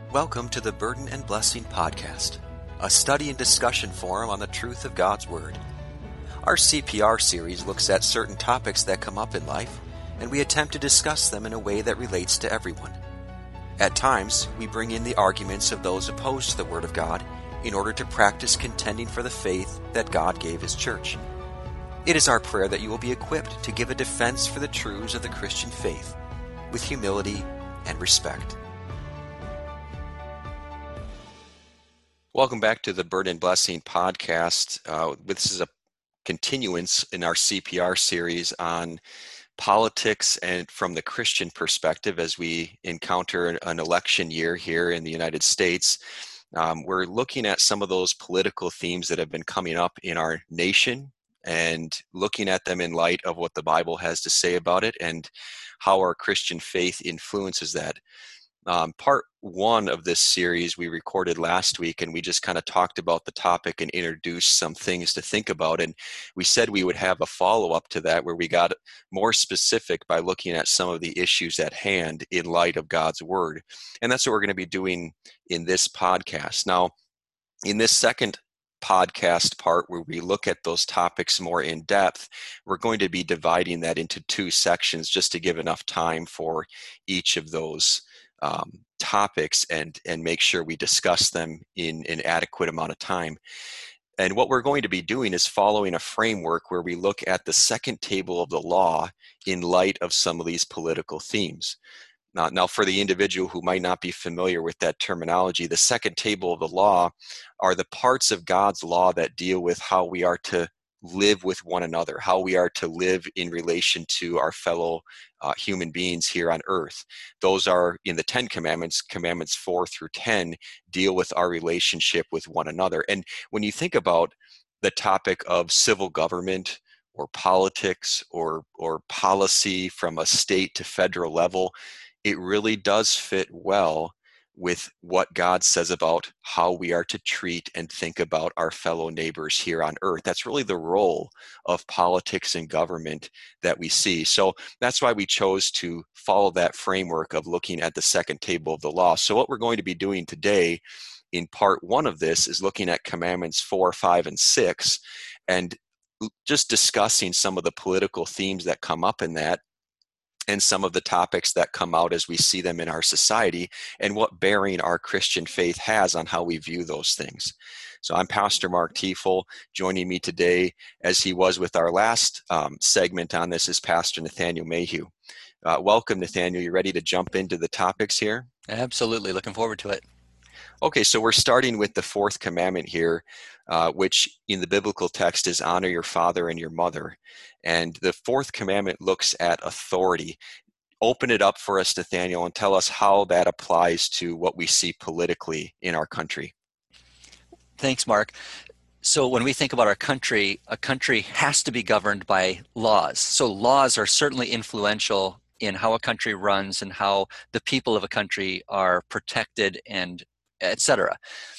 Welcome to the Burden and Blessing Podcast, a study and discussion forum on the truth of God's Word. Our CPR series looks at certain topics that come up in life, and we attempt to discuss them in a way that relates to everyone. At times, we bring in the arguments of those opposed to the Word of God in order to practice contending for the faith that God gave His church. It is our prayer that you will be equipped to give a defense for the truths of the Christian faith with humility and respect. Welcome back to the Burden and Blessing Podcast. This is a continuance in our CPR series on politics and from the Christian perspective as we encounter an election year here in the United States. We're looking at some of those political themes that have been coming up in our nation and looking at them in light of what the Bible has to say about it and how our Christian faith influences that. Part one of this series we recorded last week, and we just kind of talked about the topic and introduced some things to think about. And we said we would have a follow-up to that where we got more specific by looking at some of the issues at hand in light of God's Word. And that's what we're going to be doing in this podcast. Now, in this second podcast part where we look at those topics more in depth, we're going to be dividing that into two sections just to give enough time for each of those topics and make sure we discuss them in an adequate amount of time. And what we're going to be doing is following a framework where we look at the second table of the law in light of some of these political themes. Now, for the individual who might not be familiar with that terminology, the second table of the law are the parts of God's law that deal with how we are to live with one another, how we are to live in relation to our fellow human beings here on earth. Those are in the 10 Commandments. Commandments 4 through 10 deal with our relationship with one another. And when you think about the topic of civil government or politics or policy from a state to federal level, it really does fit well with what God says about how we are to treat and think about our fellow neighbors here on earth. That's really the role of politics and government that we see. So that's why we chose to follow that framework of looking at the second table of the law. So what we're going to be doing today in part one of this is looking at Commandments 4, 5, and 6, and just discussing some of the political themes that come up in that, and some of the topics that come out as we see them in our society and what bearing our Christian faith has on how we view those things. So I'm Pastor Mark Tiefel. Joining me today, as he was with our last segment on this, is Pastor Nathaniel Mayhew. Welcome, Nathaniel. You ready to jump into the topics here? Absolutely. Looking forward to it. Okay, so we're starting with the fourth commandment here, which in the biblical text is honor your father and your mother. And the fourth commandment looks at authority. Open it up for us, Nathaniel, and tell us how that applies to what we see politically in our country. Thanks, Mark. So when we think about our country, a country has to be governed by laws. So laws are certainly influential in how a country runs and how the people of a country are protected and etc.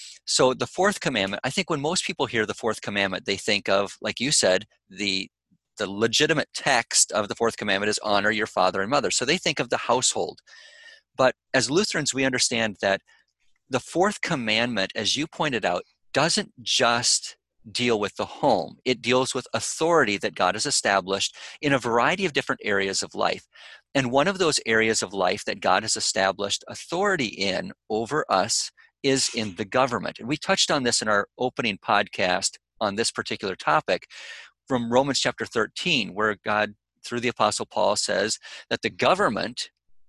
So the fourth commandment, I think when most people hear the fourth commandment, they think of, like you said, the legitimate text of the fourth commandment is honor your father and mother. So they think of the household. But as Lutherans, we understand that the fourth commandment, as you pointed out, doesn't just deal with the home. It deals with authority that God has established in a variety of different areas of life. And one of those areas of life that God has established authority in over us is in the government. And we touched on this in our opening podcast on this particular topic from Romans chapter 13, where God, through the Apostle Paul, says that the government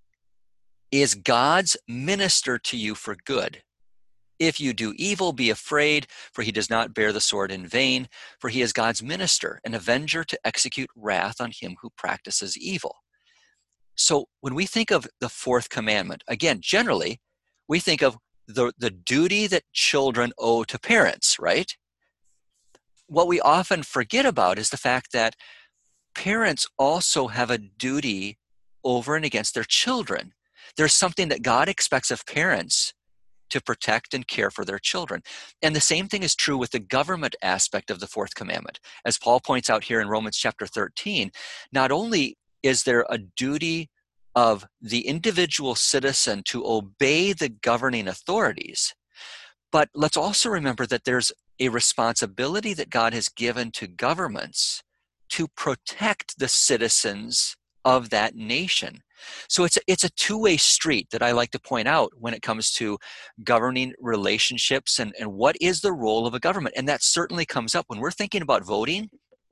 is God's minister to you for good. If you do evil, be afraid, for he does not bear the sword in vain, for he is God's minister, an avenger to execute wrath on him who practices evil. So when we think of the fourth commandment, again, generally, we think of the duty that children owe to parents, right? What we often forget about is the fact that parents also have a duty over and against their children. There's something that God expects of parents to protect and care for their children. And the same thing is true with the government aspect of the fourth commandment. As Paul points out here in Romans chapter 13, not only is there a duty of the individual citizen to obey the governing authorities. But let's also remember that there's a responsibility that God has given to governments to protect the citizens of that nation. So it's a two-way street that I like to point out when it comes to governing relationships and what is the role of a government. And that certainly comes up when we're thinking about voting.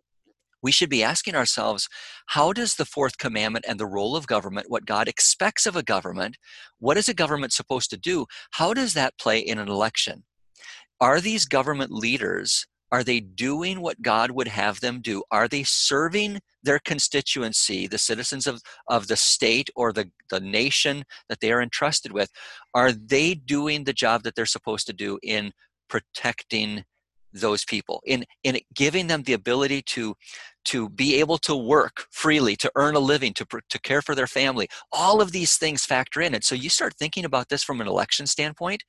We should be asking ourselves, how does the fourth commandment and the role of government, what God expects of a government, what is a government supposed to do, how does that play in an election? Are these government leaders, are they doing what God would have them do? Are they serving their constituency, the citizens of the state or the nation that they are entrusted with? Are they doing the job that they're supposed to do in protecting those people, in giving them the ability to be able to work freely, to earn a living, to care for their family? All of these things factor in. And so you start thinking about this from an election standpoint.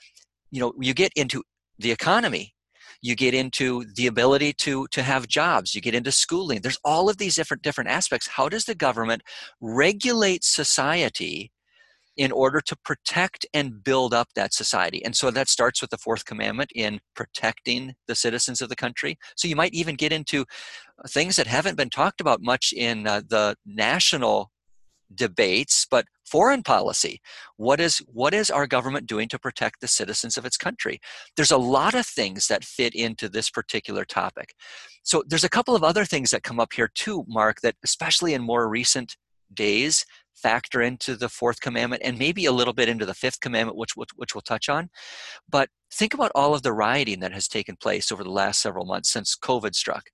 You get into the economy, you get into the ability to have jobs, you get into schooling. There's all of these different aspects. How does the government regulate society in order to protect and build up that society? And so that starts with the fourth commandment in protecting the citizens of the country. So you might even get into things that haven't been talked about much in the national debates, but foreign policy. What is our government doing to protect the citizens of its country? There's a lot of things that fit into this particular topic. So there's a couple of other things that come up here too, Mark, that especially in more recent days factor into the fourth commandment and maybe a little bit into the fifth commandment, which we'll touch on. But think about all of the rioting that has taken place over the last several months since COVID struck.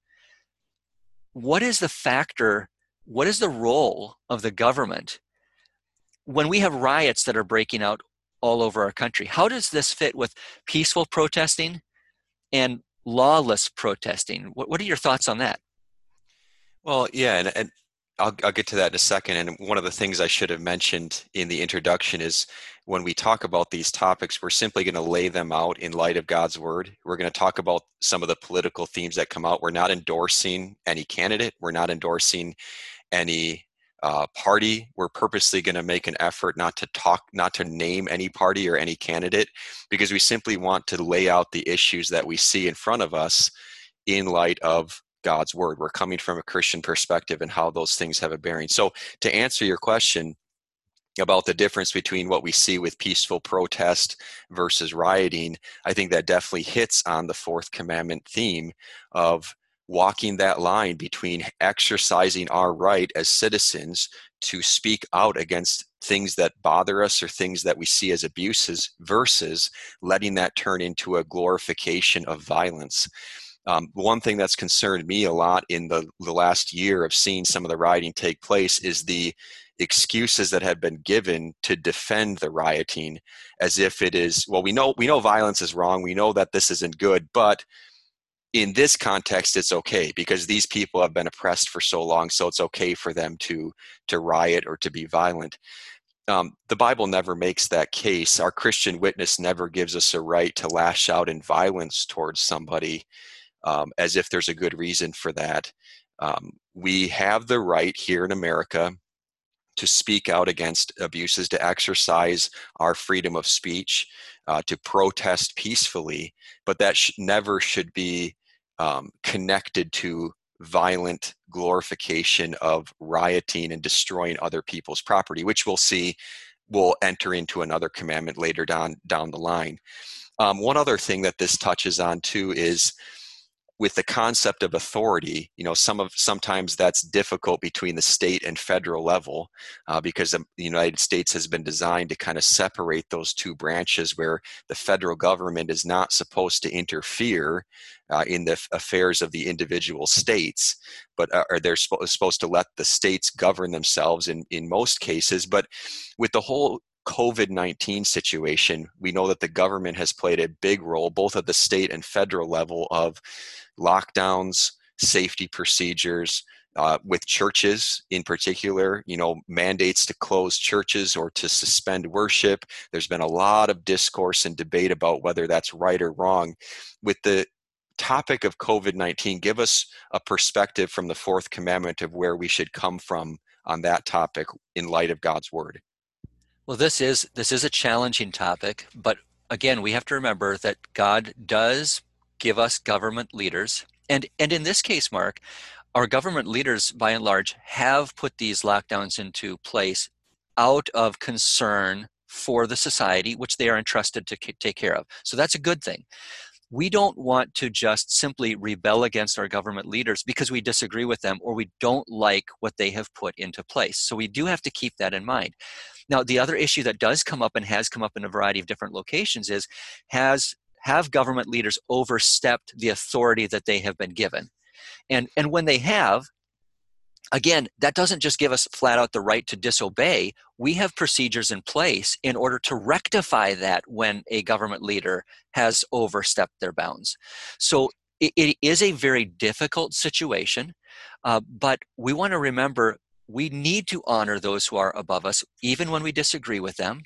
What is the factor? What is the role of the government when we have riots that are breaking out all over our country? How does this fit with peaceful protesting and lawless protesting? What are your thoughts on that? Well, yeah, and I'll get to that in a second. And one of the things I should have mentioned in the introduction is when we talk about these topics, we're simply going to lay them out in light of God's word. We're going to talk about some of the political themes that come out. We're not endorsing any candidate. We're not endorsing any party. We're purposely going to make an effort not to name any party or any candidate, because we simply want to lay out the issues that we see in front of us in light of God's word. We're coming from a Christian perspective and how those things have a bearing. So to answer your question about the difference between what we see with peaceful protest versus rioting, I think that definitely hits on the fourth commandment theme of walking that line between exercising our right as citizens to speak out against things that bother us or things that we see as abuses versus letting that turn into a glorification of violence. One thing that's concerned me a lot in the last year of seeing some of the rioting take place is the excuses that have been given to defend the rioting, as if it is, well, we know violence is wrong, we know that this isn't good, but in this context it's okay because these people have been oppressed for so long, so it's okay for them to riot or to be violent. The Bible never makes that case. Our Christian witness never gives us a right to lash out in violence towards somebody, as if there's a good reason for that. We have the right here in America to speak out against abuses, to exercise our freedom of speech, to protest peacefully, but that never should be connected to violent glorification of rioting and destroying other people's property, which we'll see will enter into another commandment later down the line. One other thing that this touches on too is with the concept of authority. Sometimes that's difficult between the state and federal level because the United States has been designed to kind of separate those two branches, where the federal government is not supposed to interfere in the affairs of the individual states, but they're supposed to let the states govern themselves in most cases. But with the whole COVID-19 situation, we know that the government has played a big role, both at the state and federal level, of lockdowns, safety procedures, with churches in particular, mandates to close churches or to suspend worship. There's been a lot of discourse and debate about whether that's right or wrong. With the topic of COVID-19, give us a perspective from the fourth commandment of where we should come from on that topic in light of God's word? Well, this is a challenging topic, but again, we have to remember that God does give us government leaders. And in this case, Mark, our government leaders, by and large, have put these lockdowns into place out of concern for the society, which they are entrusted to take care of. So that's a good thing. We don't want to just simply rebel against our government leaders because we disagree with them or we don't like what they have put into place. So we do have to keep that in mind. Now, the other issue that does come up and has come up in a variety of different locations is have government leaders overstepped the authority that they have been given? And when they have, again, that doesn't just give us flat out the right to disobey. We have procedures in place in order to rectify that when a government leader has overstepped their bounds. So it is a very difficult situation, but we want to remember we need to honor those who are above us, even when we disagree with them.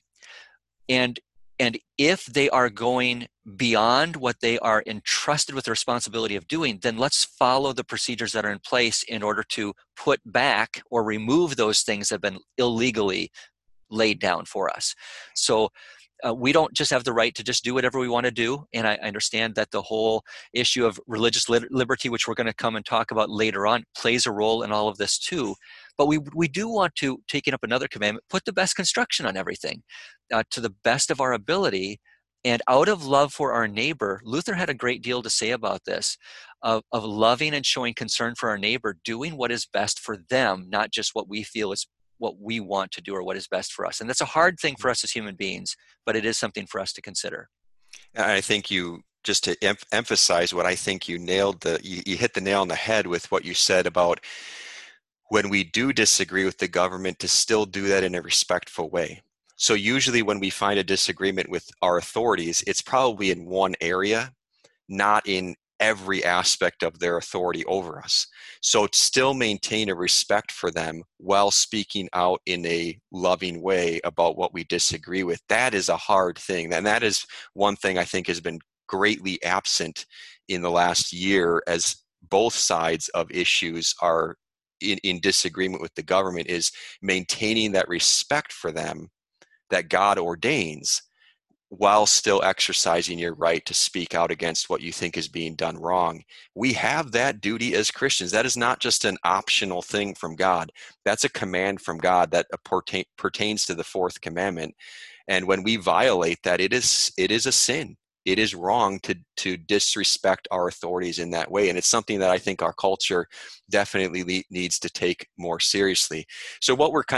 And if they are going beyond what they are entrusted with the responsibility of doing, then let's follow the procedures that are in place in order to put back or remove those things that have been illegally laid down for us. So we don't just have the right to just do whatever we want to do. And I understand that the whole issue of religious liberty, which we're going to come and talk about later on, plays a role in all of this too. But we do want to, taking up another commandment, put the best construction on everything to the best of our ability. And out of love for our neighbor, Luther had a great deal to say about this, of loving and showing concern for our neighbor, doing what is best for them, not just what we feel is what we want to do or what is best for us. And that's a hard thing for us as human beings, but it is something for us to consider. I think you, just to emphasize what I think you nailed, you hit the nail on the head with what you said about when we do disagree with the government, to still do that in a respectful way. So usually when we find a disagreement with our authorities, it's probably in one area, not in every aspect of their authority over us. So still maintain a respect for them while speaking out in a loving way about what we disagree with. That is a hard thing. And that is one thing I think has been greatly absent in the last year, as both sides of issues are in disagreement with the government, is maintaining that respect for them that God ordains, while still exercising your right to speak out against what you think is being done wrong. We have that duty as Christians. That is not just an optional thing from God. That's a command from God that pertains to the fourth commandment. And when we violate that, it is a sin. It is wrong to disrespect our authorities in that way. And it's something that I think our culture definitely needs to take more seriously. So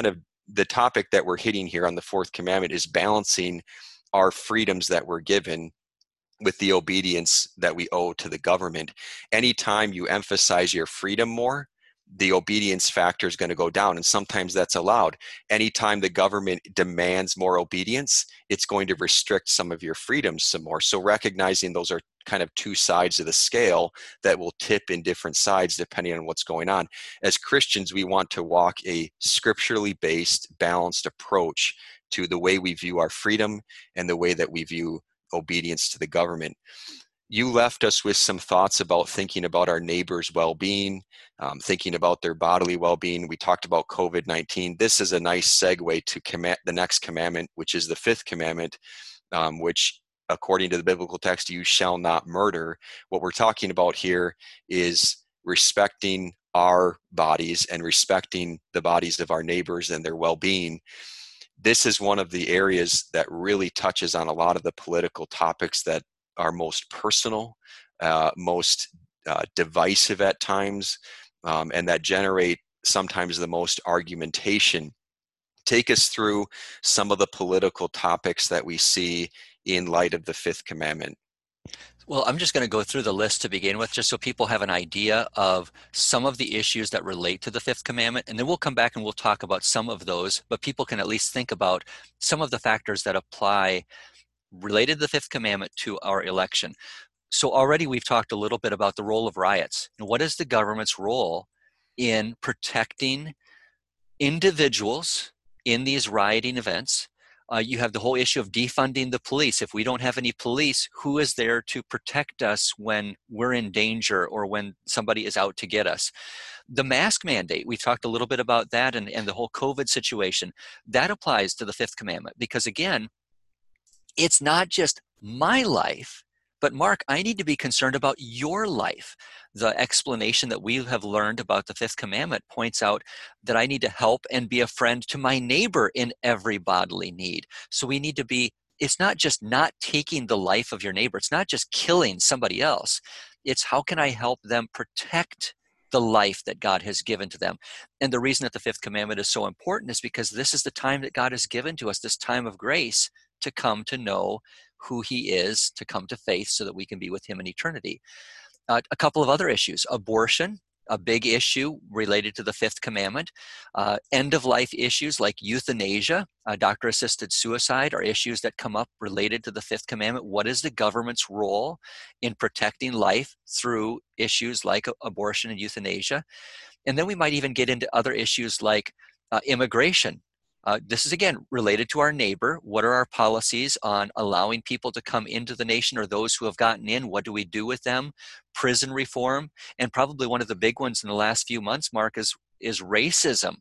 the topic that we're hitting here on the fourth commandment is balancing our freedoms that we're given with the obedience that we owe to the government. Anytime you emphasize your freedom more, the obedience factor is going to go down, and sometimes that's allowed. Anytime the government demands more obedience, it's going to restrict some of your freedoms some more. So recognizing those are kind of two sides of the scale that will tip in different sides depending on what's going on. As Christians, we want to walk a scripturally based, balanced approach to the way we view our freedom and the way that we view obedience to the government. You left us with some thoughts about thinking about our neighbors' well-being, thinking about their bodily well-being. We talked about COVID-19. This is a nice segue to the next commandment, which is the fifth commandment, which, according to the biblical text, you shall not murder. What we're talking about here is respecting our bodies and respecting the bodies of our neighbors and their well-being. This is one of the areas that really touches on a lot of the political topics that are most personal, most divisive at times, and that generate sometimes the most argumentation. Take us through some of the political topics that we see in light of the fifth commandment. Well, I'm just going to go through the list to begin with, just so people have an idea of some of the issues that relate to the fifth commandment. And then we'll come back and we'll talk about some of those, but people can at least think about some of the factors that apply related to the fifth commandment to our election. So already we've talked a little bit about the role of riots. And what is the government's role in protecting individuals in these rioting events? You have the whole issue of defunding the police. If we don't have any police, who is there to protect us when we're in danger or when somebody is out to get us? The mask mandate, we talked a little bit about that, and the whole COVID situation, that applies to the fifth commandment, because again, it's not just my life, but Mark, I need to be concerned about your life. The explanation that we have learned about the fifth commandment points out that I need to help and be a friend to my neighbor in every bodily need. So we need to be, it's not just not taking the life of your neighbor. It's not just killing somebody else. It's how can I help them protect the life that God has given to them. And the reason that the fifth commandment is so important is because this is the time that God has given to us, this time of grace, to come to know who he is, to come to faith so that we can be with him in eternity. A couple of other issues: abortion, a big issue related to the fifth commandment. End of life issues like euthanasia, doctor assisted suicide are issues that come up related to the fifth commandment. What is the government's role in protecting life through issues like abortion and euthanasia? And then we might even get into other issues like immigration. This is again related to our neighbor. What are our policies on allowing people to come into the nation, or those who have gotten in? What do we do with them? Prison reform, and probably one of the big ones in the last few months, Mark, is racism.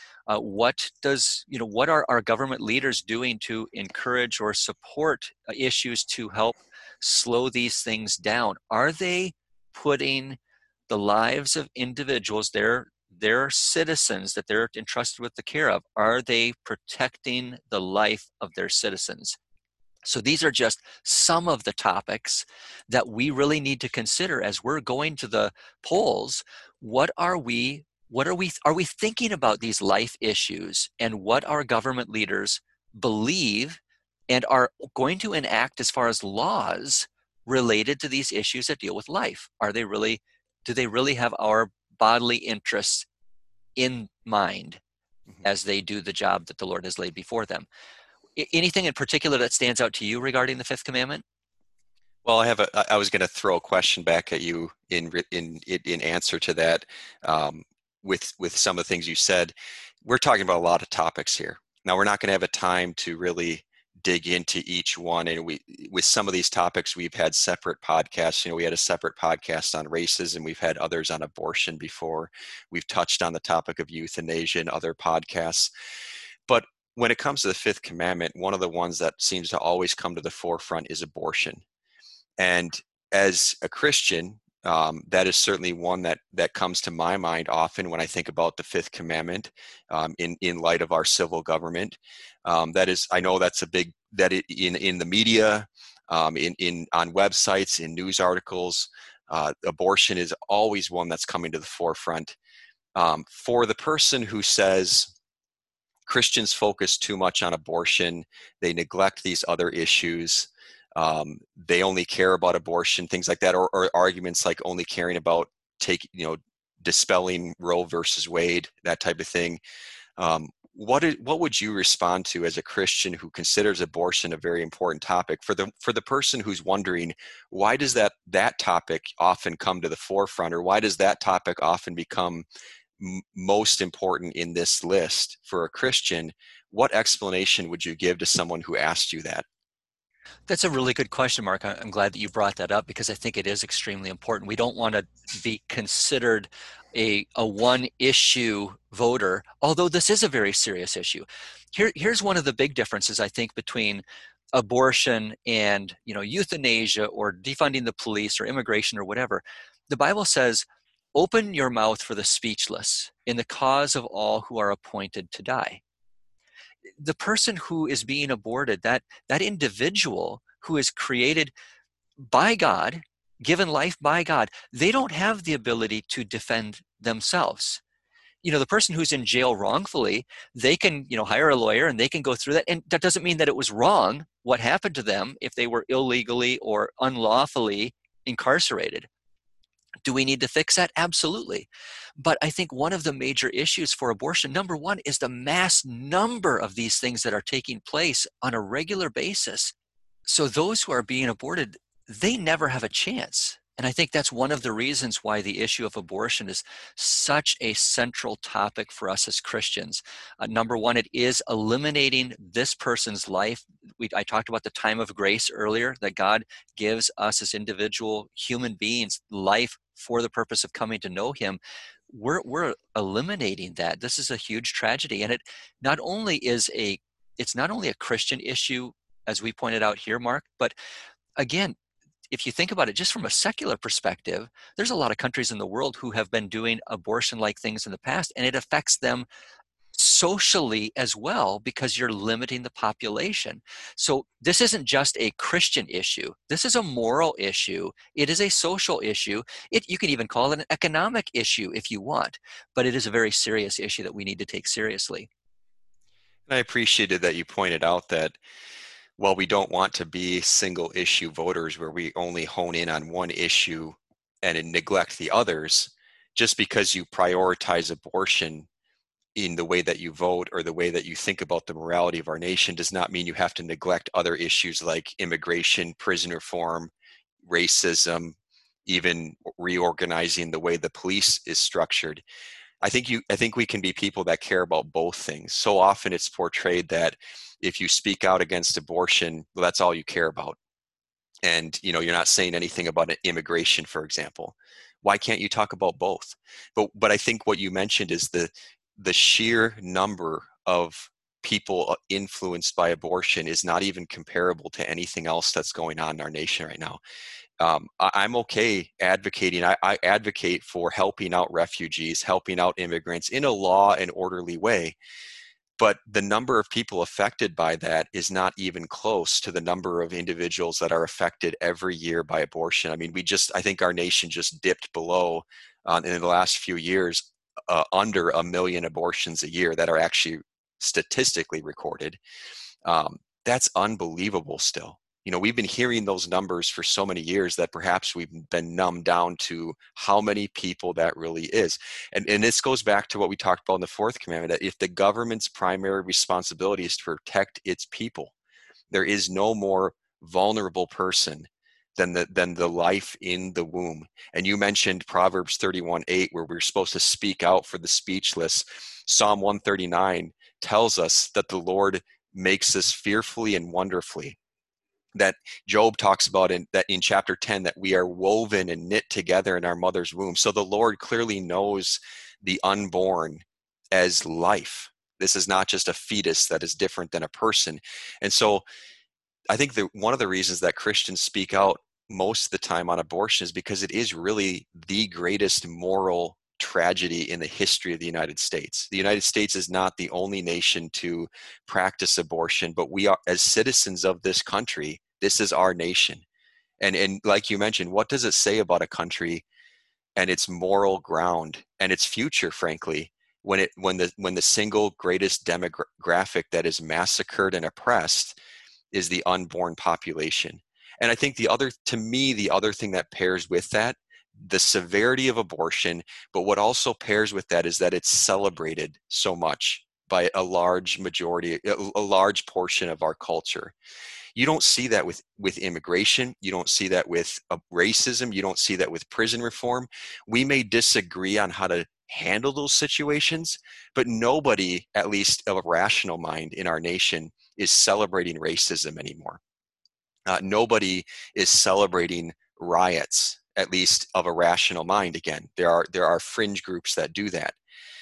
What are our government leaders doing to encourage or support issues to help slow these things down? Are they putting the lives of individuals, their citizens that they're entrusted with the care of, are they protecting the life of their citizens? So these are just some of the topics that we really need to consider as we're going to the polls. Are we thinking about these life issues and what our government leaders believe and are going to enact as far as laws related to these issues that deal with life? Do they really have our bodily interests in mind as they do the job that the Lord has laid before them? Anything in particular that stands out to you regarding the fifth commandment? Well, I was going to throw a question back at you in answer to that. With some of the things you said, we're talking about a lot of topics here. Now, we're not going to have a time to really dig into each one, and with some of these topics, we've had separate podcasts. We had a separate podcast on racism. We've had others on abortion before. We've touched on the topic of euthanasia in other podcasts. But when it comes to the fifth commandment, one of the ones that seems to always come to the forefront is abortion. And as a Christian, that is certainly one that comes to my mind often when I think about the fifth commandment in light of our civil government. I know that's a big, in the media, on websites, in news articles, abortion is always one that's coming to the forefront. For the person who says Christians focus too much on abortion, they neglect these other issues, they only care about abortion, things like that, or arguments like only caring about dispelling Roe versus Wade, that type of thing. What would you respond to as a Christian who considers abortion a very important topic? For the person who's wondering, why does that topic often come to the forefront, or why does that topic often become most important in this list for a Christian? What explanation would you give to someone who asked you that? That's a really good question, Mark. I'm glad that you brought that up because I think it is extremely important. We don't want to be considered a one issue voter, although this is a very serious issue. Here's one of the big differences, I think, between abortion and euthanasia or defunding the police or immigration or whatever. The Bible says, open your mouth for the speechless in the cause of all who are appointed to die. The person who is being aborted, that individual who is created by God, given life by God, they don't have the ability to defend themselves. The person who's in jail wrongfully, they can, hire a lawyer and they can go through that. And that doesn't mean that it was wrong what happened to them if they were illegally or unlawfully incarcerated. Do we need to fix that? Absolutely. But I think one of the major issues for abortion, number one, is the mass number of these things that are taking place on a regular basis. So those who are being aborted, they never have a chance. And I think that's one of the reasons why the issue of abortion is such a central topic for us as Christians. Number one, it is eliminating this person's life. I talked about the time of grace earlier, that God gives us as individual human beings life for the purpose of coming to know Him. We're eliminating that. This is a huge tragedy. And not only it's not only a Christian issue, as we pointed out here, Mark, but again, if you think about it just from a secular perspective, there's a lot of countries in the world who have been doing abortion like things in the past, and it affects them socially as well because you're limiting the population. So this isn't just a Christian issue. This is a moral issue. It is a social issue. You can even call it an economic issue if you want, but it is a very serious issue that we need to take seriously. And I appreciated that you pointed out that while we don't want to be single issue voters where we only hone in on one issue and neglect the others, just because you prioritize abortion in the way that you vote or the way that you think about the morality of our nation does not mean you have to neglect other issues like immigration, prison reform, racism, even reorganizing the way the police is structured. I think we can be people that care about both things. So often it's portrayed that if you speak out against abortion, well, that's all you care about. And you're not saying anything about immigration, for example. Why can't you talk about both? But I think what you mentioned is the sheer number of people influenced by abortion is not even comparable to anything else that's going on in our nation right now. I'm okay advocating. I advocate for helping out refugees, helping out immigrants in a law and orderly way. But the number of people affected by that is not even close to the number of individuals that are affected every year by abortion. I mean, I think our nation just dipped below in the last few years under 1 million abortions a year that are actually statistically recorded. That's unbelievable still. We've been hearing those numbers for so many years that perhaps we've been numbed down to how many people that really is. And this goes back to what we talked about in the fourth commandment, that if the government's primary responsibility is to protect its people, there is no more vulnerable person than the life in the womb. And you mentioned Proverbs 31:8, where we're supposed to speak out for the speechless. Psalm 139 tells us that the Lord makes us fearfully and wonderfully. That Job talks about in chapter 10, that we are woven and knit together in our mother's womb. So the Lord clearly knows the unborn as life. This is not just a fetus that is different than a person. And so I think that one of the reasons that Christians speak out most of the time on abortion is because it is really the greatest moral tragedy in the history of the United States. The United States is not the only nation to practice abortion, but we are, as citizens of this country, this is our nation. And like you mentioned, what does it say about a country and its moral ground and its future, frankly, when the single greatest demographic that is massacred and oppressed is the unborn population? And I think the other thing that pairs with that, the severity of abortion, but what also pairs with that is that it's celebrated so much by a large portion of our culture. You don't see that with immigration. You don't see that with racism. You don't see that with prison reform. We may disagree on how to handle those situations, but nobody, at least of a rational mind in our nation, is celebrating racism anymore. Nobody is celebrating riots, at least of a rational mind. Again, there are fringe groups that do that.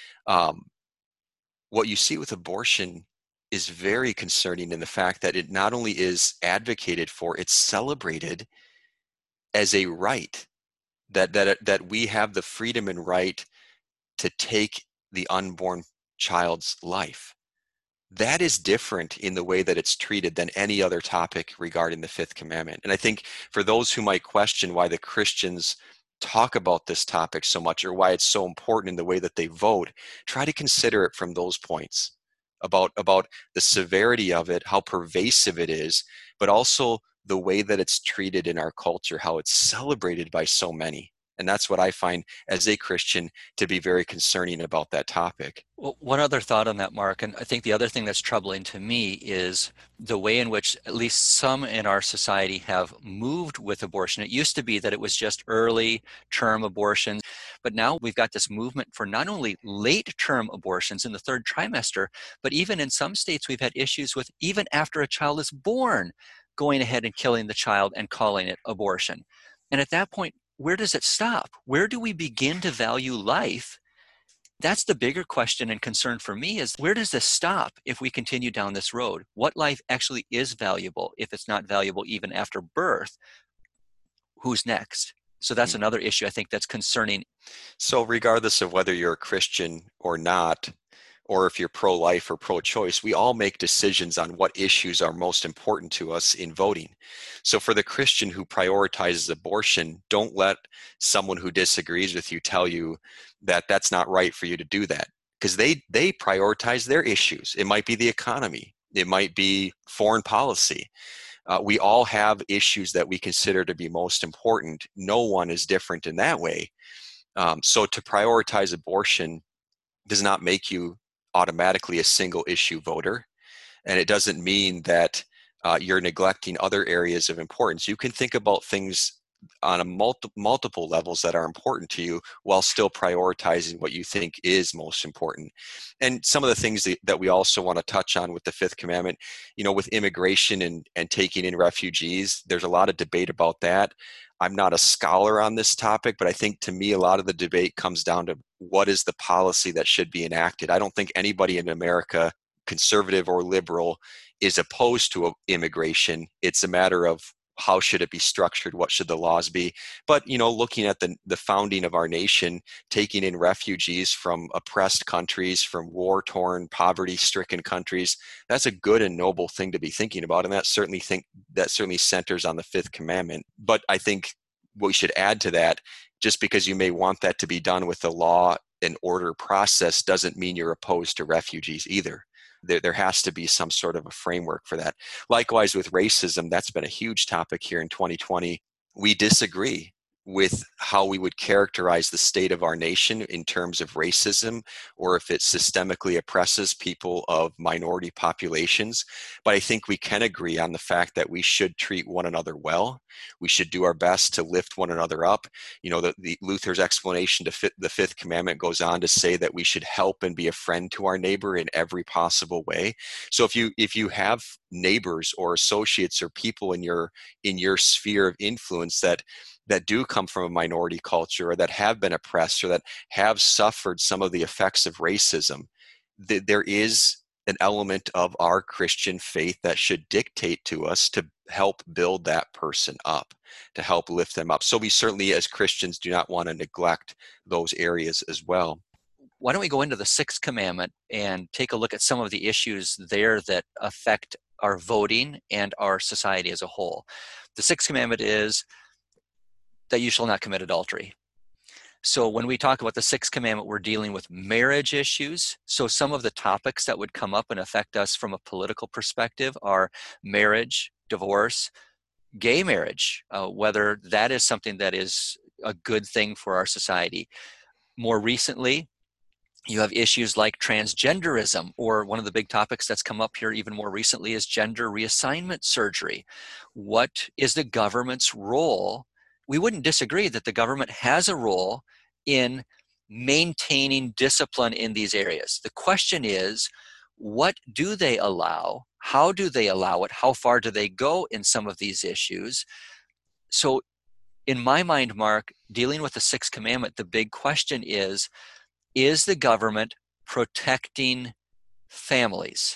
What you see with abortion is very concerning in the fact that it not only is advocated for, it's celebrated as a right, that we have the freedom and right to take the unborn child's life. That is different in the way that it's treated than any other topic regarding the fifth commandment. And I think for those who might question why the Christians talk about this topic so much, or why it's so important in the way that they vote, try to consider it from those points about the severity of it, how pervasive it is, but also the way that it's treated in our culture, how it's celebrated by so many. And that's what I find as a Christian to be very concerning about that topic. Well, one other thought on that, Mark, and I think the other thing that's troubling to me is the way in which at least some in our society have moved with abortion. It used to be that it was just early term abortions, but now we've got this movement for not only late term abortions in the third trimester, but even in some states we've had issues with even after a child is born, going ahead and killing the child and calling it abortion. And at that point, where does it stop? Where do we begin to value life? That's the bigger question and concern for me is where does this stop if we continue down this road? What life actually is valuable if it's not valuable even after birth? Who's next? So that's another issue I think that's concerning. So regardless of whether you're a Christian or not, or if you're pro-life or pro-choice, we all make decisions on what issues are most important to us in voting. So for the Christian who prioritizes abortion, don't let someone who disagrees with you tell you that that's not right for you to do that, because they prioritize their issues. It might be the economy. It might be foreign policy. We all have issues that we consider to be most important. No one is different in that way. So to prioritize abortion does not make you automatically a single issue voter. And it doesn't mean that you're neglecting other areas of importance. You can think about things on a multiple levels that are important to you while still prioritizing what you think is most important. And some of the things that we also want to touch on with the fifth commandment, with immigration and taking in refugees, there's a lot of debate about that. I'm not a scholar on this topic, but I think to me, a lot of the debate comes down to what is the policy that should be enacted. I don't think anybody in America, conservative or liberal, is opposed to immigration. It's a matter of how should it be structured? What should the laws be? But, looking at the founding of our nation, taking in refugees from oppressed countries, from war-torn, poverty-stricken countries, that's a good and noble thing to be thinking about. And that certainly centers on the fifth commandment. But I think we should add to that, just because you may want that to be done with the law and order process doesn't mean you're opposed to refugees either. There has to be some sort of a framework for that. Likewise with racism, that's been a huge topic here in 2020. We disagree with how we would characterize the state of our nation in terms of racism, or if it systemically oppresses people of minority populations. But I think we can agree on the fact that we should treat one another well. We should do our best to lift one another up. The Luther's explanation to the fifth commandment goes on to say that we should help and be a friend to our neighbor in every possible way. So if you have neighbors or associates or people in your sphere of influence that do come from a minority culture, or that have been oppressed, or that have suffered some of the effects of racism, there is an element of our Christian faith that should dictate to us to help build that person up, to help lift them up. So we certainly as Christians do not want to neglect those areas as well. Why don't we go into the sixth commandment and take a look at some of the issues there that affect our voting and our society as a whole. The sixth commandment is that you shall not commit adultery. So when we talk about the sixth commandment, we're dealing with marriage issues. So some of the topics that would come up and affect us from a political perspective are marriage, divorce, gay marriage, whether that is something that is a good thing for our society. More recently, you have issues like transgenderism, or one of the big topics that's come up here even more recently is gender reassignment surgery. What is the government's role? We wouldn't disagree that the government has a role in maintaining discipline in these areas. The question is, what do they allow? How do they allow it? How far do they go in some of these issues? So in my mind, Mark, dealing with the sixth commandment, the big question is the government protecting families?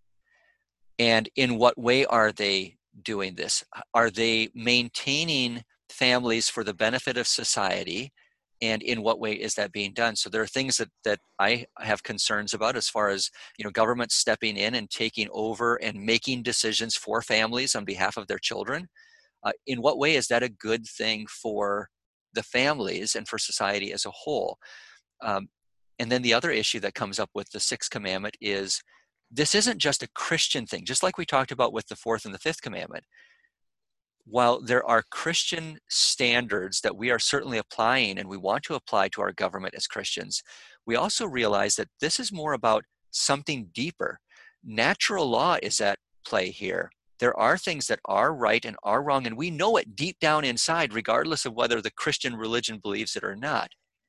And in what way are they doing this? Are they maintaining families for the benefit of society? And in what way is that being done? So there are things that I have concerns about as far as, government stepping in and taking over and making decisions for families on behalf of their children. In what way is that a good thing for the families and for society as a whole? And then the other issue that comes up with the sixth commandment is this isn't just a Christian thing, just like we talked about with the fourth and the fifth commandment. while there are Christian standards that we are certainly applying and we want to apply to our government as Christians, we also realize that this is more about something deeper. Natural law is at play here. There are things that are right and are wrong, and we know it deep down inside, regardless of whether the Christian religion believes it or not.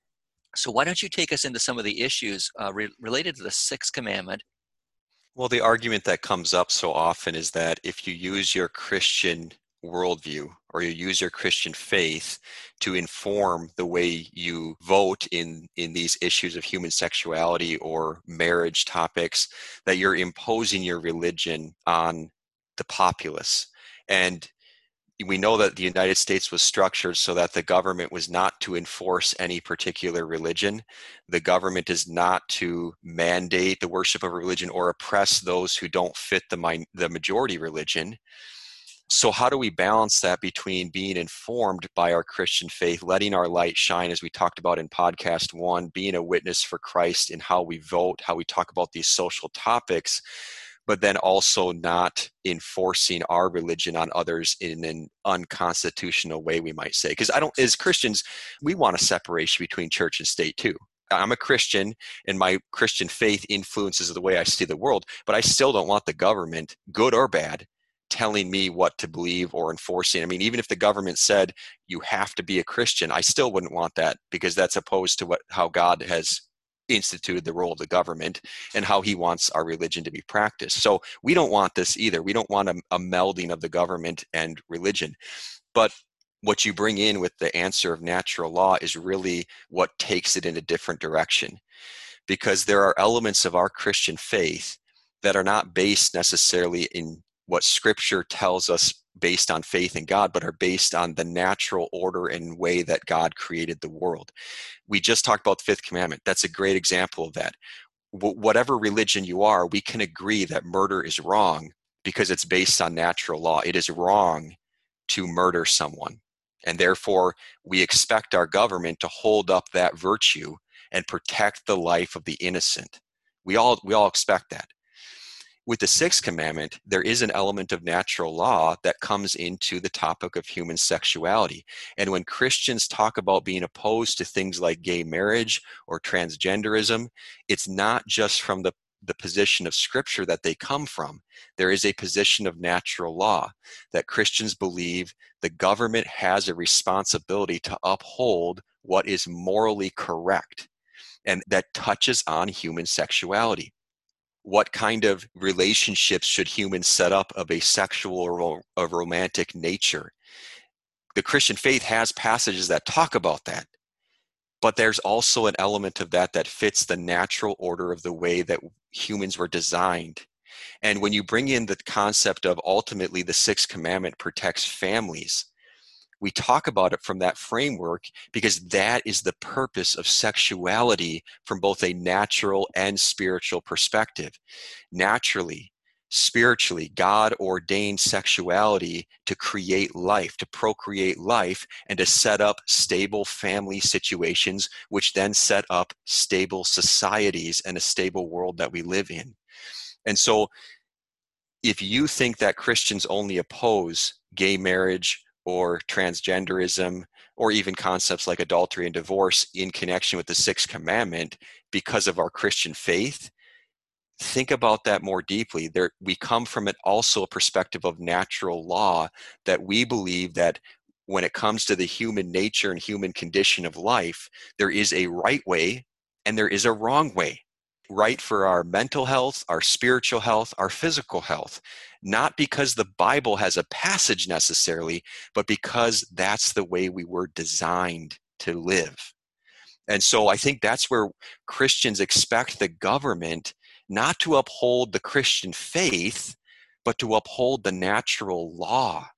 So why don't you take us into some of the issues related to the sixth commandment? Well, the argument that comes up so often is that if you use your Christian worldview or you use your Christian faith to inform the way you vote in these issues of human sexuality or marriage topics, that you're imposing your religion on the populace. And we know that the United States was structured so that the government was not to enforce any particular religion. The government is not to mandate the worship of a religion or oppress those who don't fit the majority religion. So how do we balance that between being informed by our Christian faith, letting our light shine, as we talked about in podcast 1, being a witness for Christ in how we vote, how we talk about these social topics, but then also not enforcing our religion on others in an unconstitutional way, we might say. Because as Christians, we want a separation between church and state too. I'm a Christian, and my Christian faith influences the way I see the world, but I still don't want the government, good or bad, telling me what to believe or enforcing. I mean, even if the government said you have to be a Christian, I still wouldn't want that, because that's opposed to how God has instituted the role of the government and how he wants our religion to be practiced. So we don't want this either. We don't want a melding of the government and religion. But what you bring in with the answer of natural law is really what takes it in a different direction, because there are elements of our Christian faith that are not based necessarily in what Scripture tells us based on faith in God, but are based on the natural order and way that God created the world. We just talked about the fifth commandment. That's a great example of that. Whatever religion you are, we can agree that murder is wrong because it's based on natural law. It is wrong to murder someone. And therefore, we expect our government to hold up that virtue and protect the life of the innocent. We all expect that. With the sixth commandment, there is an element of natural law that comes into the topic of human sexuality. And when Christians talk about being opposed to things like gay marriage or transgenderism, it's not just from the position of Scripture that they come from. There is a position of natural law that Christians believe the government has a responsibility to uphold what is morally correct, and that touches on human sexuality. What kind of relationships should humans set up of a sexual or a romantic nature? The Christian faith has passages that talk about that, but there's also an element of that fits the natural order of the way that humans were designed. And when you bring in the concept of ultimately the sixth commandment protects families, we talk about it from that framework because that is the purpose of sexuality from both a natural and spiritual perspective. Naturally, spiritually, God ordained sexuality to create life, to procreate life, and to set up stable family situations, which then set up stable societies and a stable world that we live in. And so if you think that Christians only oppose gay marriage or transgenderism, or even concepts like adultery and divorce in connection with the sixth commandment because of our Christian faith, think about that more deeply. We come from it also a perspective of natural law, that we believe that when it comes to the human nature and human condition of life, there is a right way and there is a wrong way. Right for our mental health, our spiritual health, our physical health. Not because the Bible has a passage necessarily, but because that's the way we were designed to live. And so I think that's where Christians expect the government not to uphold the Christian faith, but to uphold the natural law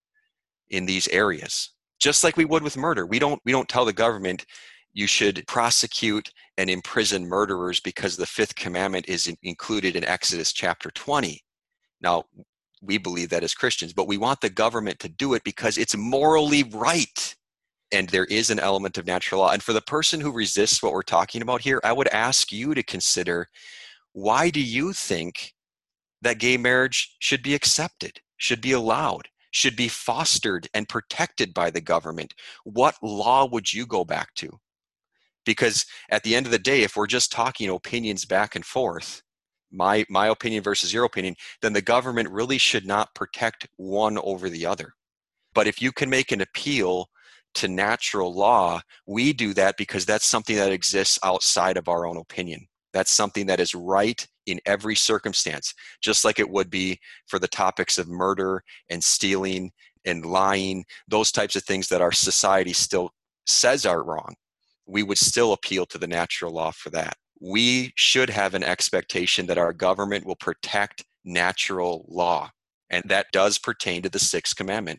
in these areas. Just like we would with murder. We don't tell the government you should prosecute and imprison murderers because the fifth commandment is included in Exodus chapter 20. Now, we believe that as Christians, but we want the government to do it because it's morally right. And there is an element of natural law. And for the person who resists what we're talking about here, I would ask you to consider, why do you think that gay marriage should be accepted, should be allowed, should be fostered and protected by the government, what law would you go back to? Because at the end of the day, if we're just talking opinions back and forth, my opinion versus your opinion, then the government really should not protect one over the other. But if you can make an appeal to natural law, we do that because that's something that exists outside of our own opinion. That's something that is right in every circumstance, just like it would be for the topics of murder and stealing and lying, those types of things that our society still says are wrong. We would still appeal to the natural law for that. We should have an expectation that our government will protect natural law, and that does pertain to the Sixth Commandment.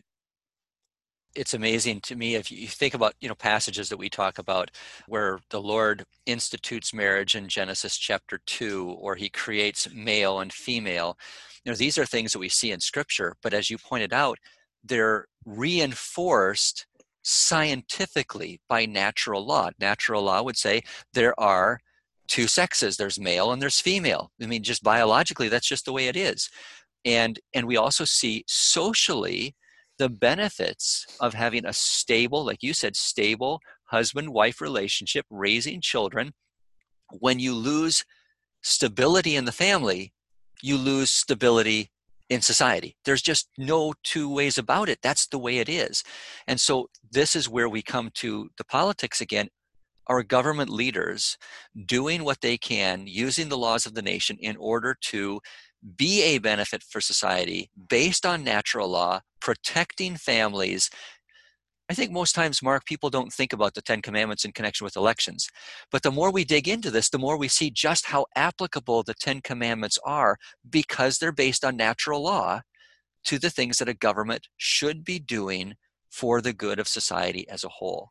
It's amazing to me if you think about passages that we talk about where the Lord institutes marriage in Genesis chapter 2, or he creates male and female. These are things that we see in Scripture, but as you pointed out, they're reinforced scientifically by natural law. Natural law would say there are two sexes, there's male and there's female. I mean, just biologically, that's just the way it is. And we also see socially the benefits of having a stable, like you said, stable husband-wife relationship, raising children. When you lose stability in the family, you lose stability in society. There's just no two ways about it. That's the way it is. And so this is where we come to the politics again. Our government leaders doing what they can, using the laws of the nation in order to be a benefit for society based on natural law, protecting families. I think most times, Mark, people don't think about the Ten Commandments in connection with elections. But the more we dig into this, the more we see just how applicable the Ten Commandments are, because they're based on natural law, to the things that a government should be doing for the good of society as a whole.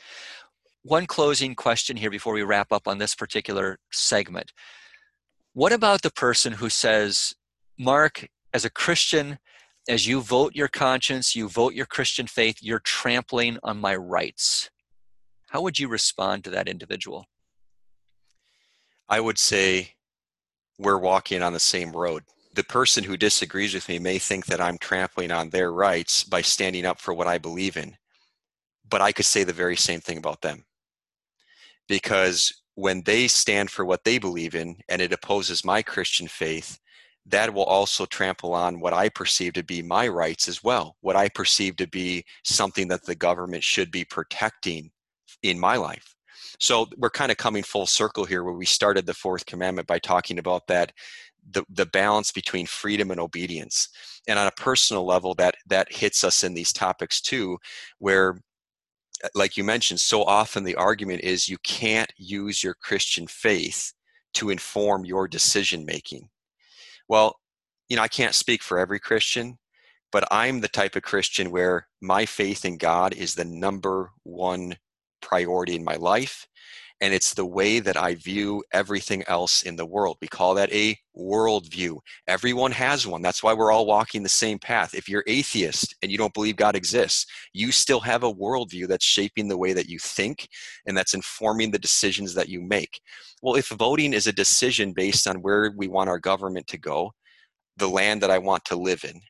One closing question here before we wrap up on this particular segment. What about the person who says, Mark, as a Christian, as you vote your conscience, you vote your Christian faith, you're trampling on my rights? How would you respond to that individual? I would say we're walking on the same road. The person who disagrees with me may think that I'm trampling on their rights by standing up for what I believe in. But I could say the very same thing about them. Because when they stand for what they believe in and it opposes my Christian faith, that will also trample on what I perceive to be my rights as well, what I perceive to be something that the government should be protecting in my life. So we're kind of coming full circle here, where we started the fourth commandment by talking about that, the balance between freedom and obedience. And on a personal level, that hits us in these topics too, where, like you mentioned, so often the argument is you can't use your Christian faith to inform your decision making. Well, I can't speak for every Christian, but I'm the type of Christian where my faith in God is the number one priority in my life. And it's the way that I view everything else in the world. We call that a worldview. Everyone has one. That's why we're all walking the same path. If you're atheist and you don't believe God exists, you still have a worldview that's shaping the way that you think and that's informing the decisions that you make. Well, if voting is a decision based on where we want our government to go, the land that I want to live in,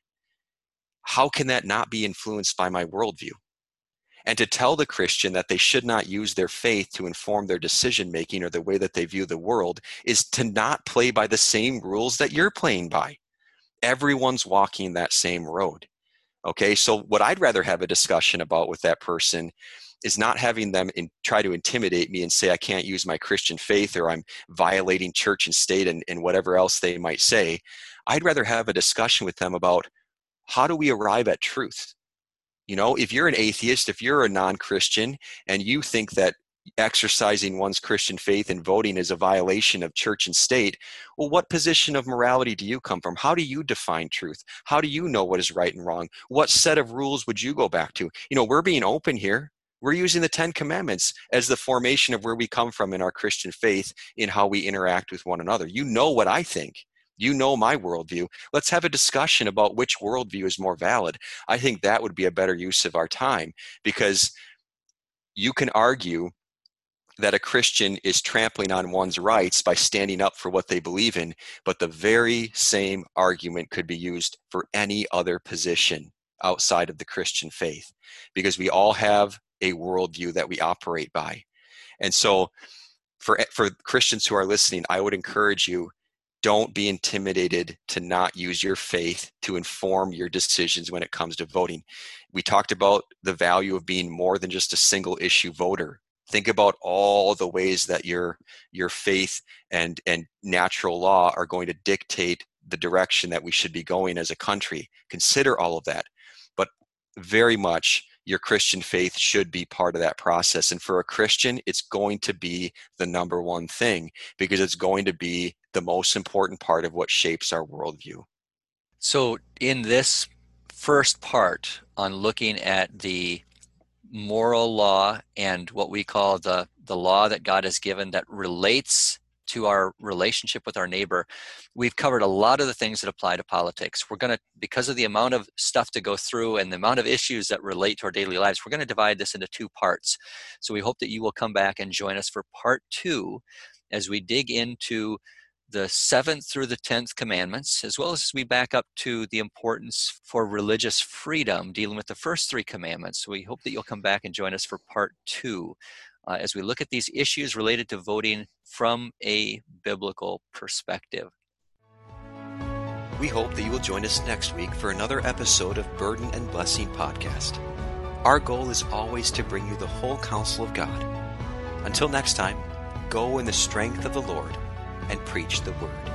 how can that not be influenced by my worldview? And to tell the Christian that they should not use their faith to inform their decision making or the way that they view the world is to not play by the same rules that you're playing by. Everyone's walking that same road. Okay, so what I'd rather have a discussion about with that person is not having them try to intimidate me and say I can't use my Christian faith or I'm violating church and state and whatever else they might say. I'd rather have a discussion with them about how do we arrive at truth? If you're an atheist, if you're a non-Christian, and you think that exercising one's Christian faith and voting is a violation of church and state, well, what position of morality do you come from? How do you define truth? How do you know what is right and wrong? What set of rules would you go back to? We're being open here. We're using the Ten Commandments as the formation of where we come from in our Christian faith, in how we interact with one another. You know what I think. You know my worldview. Let's have a discussion about which worldview is more valid. I think that would be a better use of our time, because you can argue that a Christian is trampling on one's rights by standing up for what they believe in, but the very same argument could be used for any other position outside of the Christian faith, because we all have a worldview that we operate by. And so for Christians who are listening, I would encourage you, don't be intimidated to not use your faith to inform your decisions when it comes to voting. We talked about the value of being more than just a single issue voter. Think about all the ways that your faith and natural law are going to dictate the direction that we should be going as a country. Consider all of that. But very much your Christian faith should be part of that process. And for a Christian, it's going to be the number one thing, because it's going to be the most important part of what shapes our worldview. So in this first part on looking at the moral law and what we call the law that God has given that relates to our relationship with our neighbor, we've covered a lot of the things that apply to politics. We're going to, because of the amount of stuff to go through and the amount of issues that relate to our daily lives, we're going to divide this into two parts. So we hope that you will come back and join us for part 2 as we dig into the 7th through the 10th commandments, as well as we back up to the importance for religious freedom, dealing with the first 3 commandments. So we hope that you'll come back and join us for part 2 as we look at these issues related to voting from a biblical perspective. We hope that you will join us next week for another episode of Burden and Blessing Podcast. Our goal is always to bring you the whole counsel of God. Until next time, go in the strength of the Lord and preach the word.